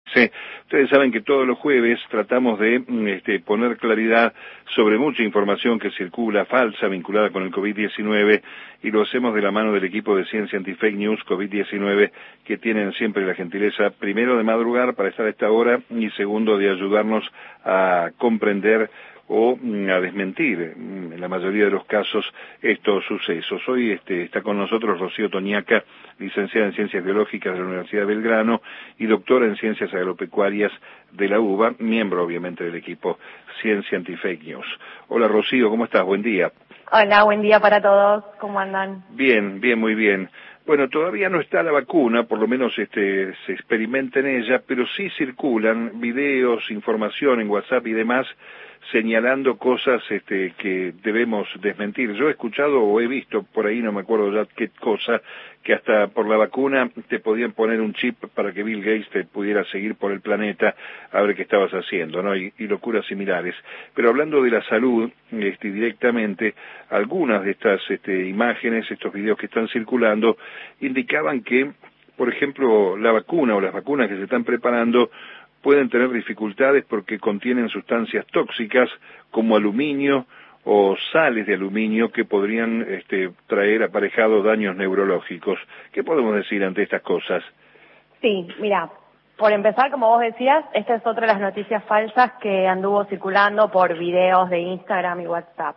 Sí, ustedes saben que todos los jueves tratamos de poner claridad sobre mucha información que circula falsa vinculada con el COVID-19 y lo hacemos de la mano del equipo de Ciencia Anti-Fake News COVID-19 que tienen siempre la gentileza, primero, de madrugar para estar a esta hora y segundo, de ayudarnos a comprender o a desmentir, en la mayoría de los casos, estos sucesos. Hoy está con nosotros Rocío Toñaca, licenciada en Ciencias Biológicas de la Universidad de Belgrano y doctora en Ciencias Agropecuarias de la UBA, miembro obviamente del equipo Ciencia Anti-Fake News. Hola Rocío, ¿cómo estás? Buen día. Hola, buen día para todos. ¿Cómo andan? Bien, bien, muy bien. Bueno, todavía no está la vacuna, por lo menos se experimenta en ella, pero sí circulan videos, información en WhatsApp y demás, señalando cosas que debemos desmentir. Yo he escuchado o he visto por ahí, no me acuerdo ya qué cosa, que hasta por la vacuna te podían poner un chip para que Bill Gates te pudiera seguir por el planeta a ver qué estabas haciendo, ¿no? Y locuras similares. Pero hablando de la salud, directamente, algunas de estas imágenes, estos videos que están circulando, indicaban que, por ejemplo, la vacuna o las vacunas que se están preparando pueden tener dificultades porque contienen sustancias tóxicas como aluminio o sales de aluminio que podrían traer aparejados daños neurológicos. ¿Qué podemos decir ante estas cosas? Sí, mira, por empezar, como vos decías, esta es otra de las noticias falsas que anduvo circulando por videos de Instagram y WhatsApp.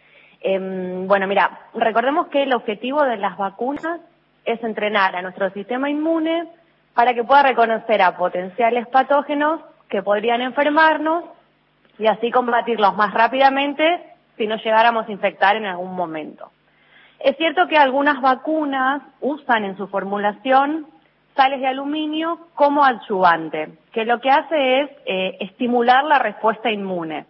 Bueno, mira, recordemos que el objetivo de las vacunas es entrenar a nuestro sistema inmune para que pueda reconocer a potenciales patógenos que podrían enfermarnos y así combatirlos más rápidamente si nos llegáramos a infectar en algún momento. Es cierto que algunas vacunas usan en su formulación sales de aluminio como adyuvante, que lo que hace es estimular la respuesta inmune.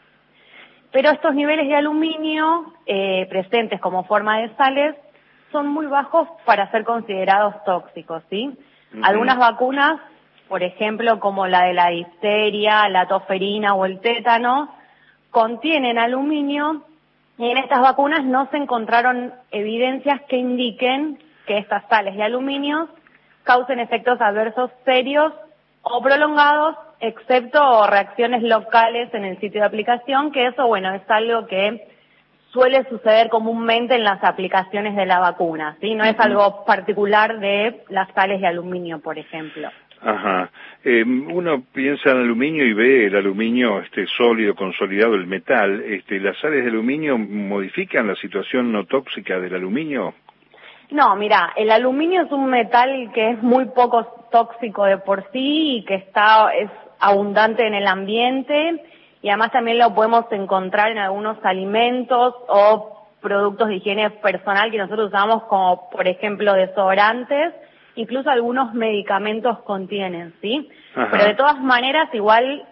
Pero estos niveles de aluminio presentes como forma de sales son muy bajos para ser considerados tóxicos, ¿sí? Algunas vacunas, por ejemplo, como la de la difteria, la tosferina o el tétano, contienen aluminio y en estas vacunas no se encontraron evidencias que indiquen que estas sales de aluminio causen efectos adversos serios o prolongados, excepto reacciones locales en el sitio de aplicación, que eso, bueno, es algo que suele suceder comúnmente en las aplicaciones de la vacuna, ¿sí? No es algo particular de las sales de aluminio, por ejemplo. Ajá. Uno piensa en aluminio y ve el aluminio sólido, consolidado, el metal. ¿Las sales de aluminio modifican la situación no tóxica del aluminio? No, mira, el aluminio es un metal que es muy poco tóxico de por sí y que es abundante en el ambiente. Y además también lo podemos encontrar en algunos alimentos o productos de higiene personal que nosotros usamos como, por ejemplo, desodorantes, incluso algunos medicamentos contienen, ¿sí? Ajá. Pero de todas maneras igual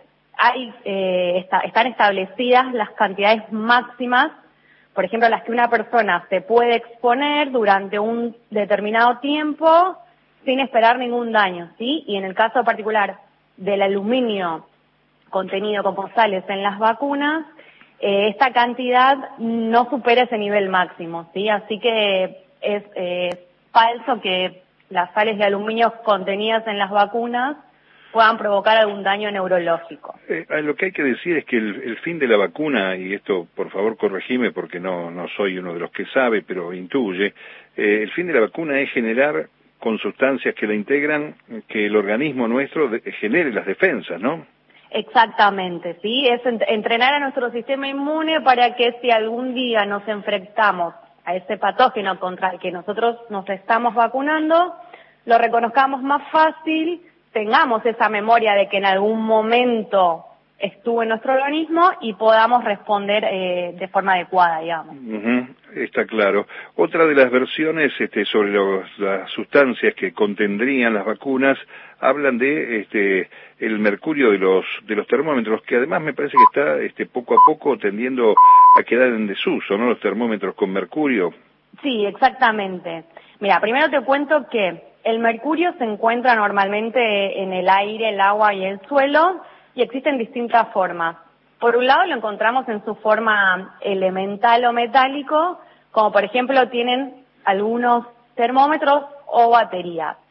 están establecidas las cantidades máximas, por ejemplo, las que una persona se puede exponer durante un determinado tiempo sin esperar ningún daño, ¿sí? Y en el caso particular del aluminio contenido como sales en las vacunas, esta cantidad no supera ese nivel máximo, ¿sí? Así que es falso que las sales de aluminio contenidas en las vacunas puedan provocar algún daño neurológico. Lo que hay que decir es que el fin de la vacuna, y esto por favor corregime porque no soy uno de los que sabe, pero intuye, el fin de la vacuna es generar con sustancias que la integran, que el organismo nuestro genere las defensas, ¿no? Exactamente, sí, es entrenar a nuestro sistema inmune para que si algún día nos enfrentamos a ese patógeno contra el que nosotros nos estamos vacunando, lo reconozcamos más fácil, tengamos esa memoria de que en algún momento estuvo en nuestro organismo y podamos responder de forma adecuada, digamos. Está claro. Otra de las versiones sobre las sustancias que contendrían las vacunas hablan de el mercurio de los termómetros, que además me parece que está poco a poco tendiendo a quedar en desuso, ¿no? Los termómetros con mercurio. Sí, exactamente. Mira, primero te cuento que el mercurio se encuentra normalmente en el aire, el agua y el suelo, y existen distintas formas. Por un lado lo encontramos en su forma elemental o metálico, como por ejemplo tienen algunos termómetros o baterías.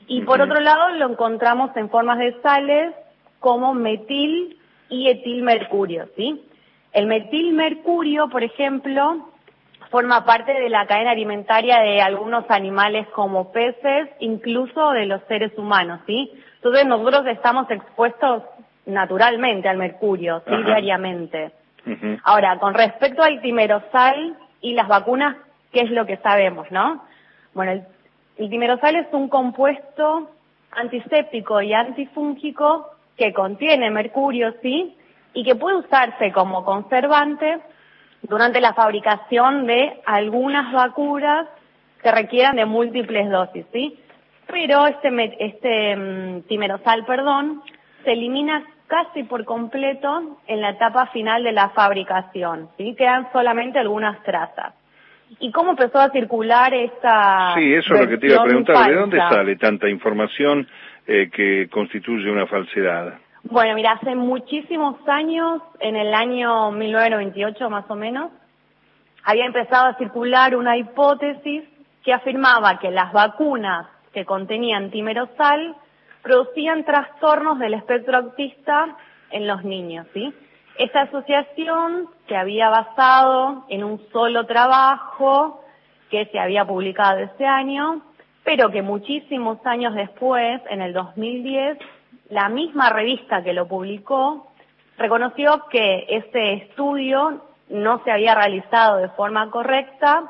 Y por otro lado lo encontramos en formas de sales como metil y etilmercurio, ¿sí? El metilmercurio, por ejemplo, forma parte de la cadena alimentaria de algunos animales como peces, incluso de los seres humanos, ¿sí? Entonces nosotros estamos expuestos naturalmente al mercurio, ¿sí? Diariamente. Ahora, con respecto al timerosal y las vacunas, ¿qué es lo que sabemos, no? Bueno, el timerosal es un compuesto antiséptico y antifúngico que contiene mercurio, ¿sí? Y que puede usarse como conservante durante la fabricación de algunas vacunas que requieran de múltiples dosis, ¿sí? Pero timerosal, se elimina casi por completo en la etapa final de la fabricación, ¿sí? Quedan solamente algunas trazas. ¿Y cómo empezó a circular esta Sí, eso es lo que te iba a preguntar. falsa? ¿De dónde sale tanta información que constituye una falsedad? Bueno, mira, hace muchísimos años, en el año 1998 más o menos, había empezado a circular una hipótesis que afirmaba que las vacunas que contenían timerosal producían trastornos del espectro autista en los niños, ¿sí? Esta asociación se había basado en un solo trabajo que se había publicado ese año, pero que muchísimos años después, en el 2010, la misma revista que lo publicó reconoció que ese estudio no se había realizado de forma correcta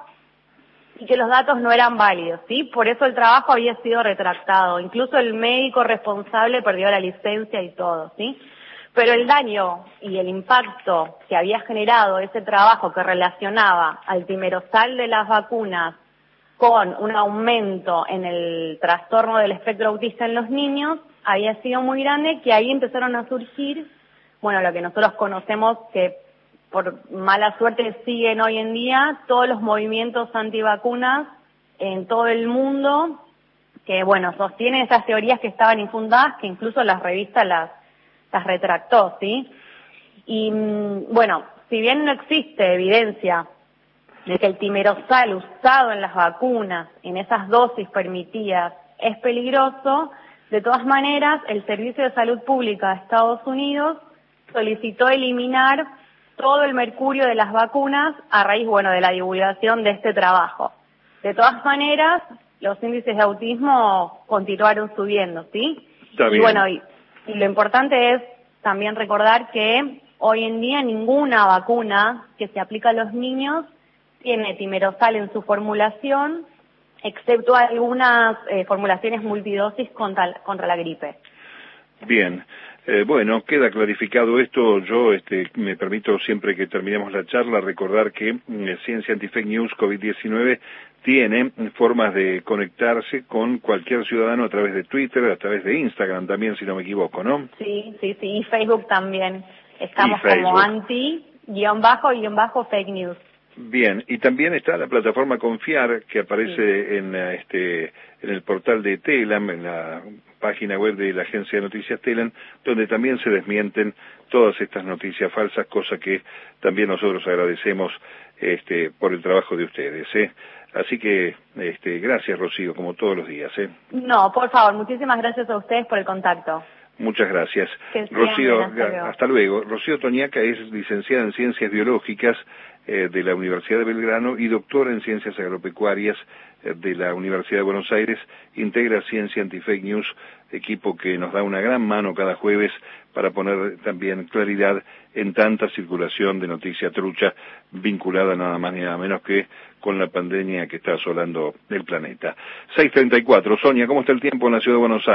y que los datos no eran válidos, ¿sí? Por eso el trabajo había sido retractado. Incluso el médico responsable perdió la licencia y todo, ¿sí? Pero el daño y el impacto que había generado ese trabajo que relacionaba al timerosal de las vacunas con un aumento en el trastorno del espectro autista en los niños había sido muy grande, que ahí empezaron a surgir, bueno, lo que nosotros conocemos que por mala suerte siguen hoy en día todos los movimientos antivacunas en todo el mundo, que bueno, sostienen esas teorías que estaban infundadas, que incluso las revistas las retractó, ¿sí? Y bueno, si bien no existe evidencia de que el timerosal usado en las vacunas, en esas dosis permitidas, es peligroso, de todas maneras, el Servicio de Salud Pública de Estados Unidos solicitó eliminar todo el mercurio de las vacunas a raíz, bueno, de la divulgación de este trabajo. De todas maneras, los índices de autismo continuaron subiendo, ¿sí? Está bien. Y bueno, y lo importante es también recordar que hoy en día ninguna vacuna que se aplica a los niños tiene timerosal en su formulación, excepto algunas formulaciones multidosis contra la gripe. Bien. Bueno, queda clarificado esto. Yo me permito, siempre que terminemos la charla, recordar que Ciencia Anti-Fake News COVID-19 tiene formas de conectarse con cualquier ciudadano a través de Twitter, a través de Instagram también, si no me equivoco, ¿no? Sí, y Facebook también. Estamos como anti-fake news. Bien, y también está la plataforma Confiar, que aparece en el portal de Telam, en la página web de la agencia de noticias Telam, donde también se desmienten todas estas noticias falsas, cosa que también nosotros agradecemos por el trabajo de ustedes, ¿eh? Así que gracias, Rocío, como todos los días, ¿eh? No, por favor, muchísimas gracias a ustedes por el contacto. Muchas gracias. Rocío, hasta luego. Rocío Toñaca es licenciada en Ciencias Biológicas de la Universidad de Belgrano y doctora en Ciencias Agropecuarias de la Universidad de Buenos Aires. Integra Ciencia Anti-Fake News, equipo que nos da una gran mano cada jueves para poner también claridad en tanta circulación de noticia trucha vinculada nada más ni nada menos que con la pandemia que está asolando el planeta. 6:34. Sonia, ¿cómo está el tiempo en la Ciudad de Buenos Aires?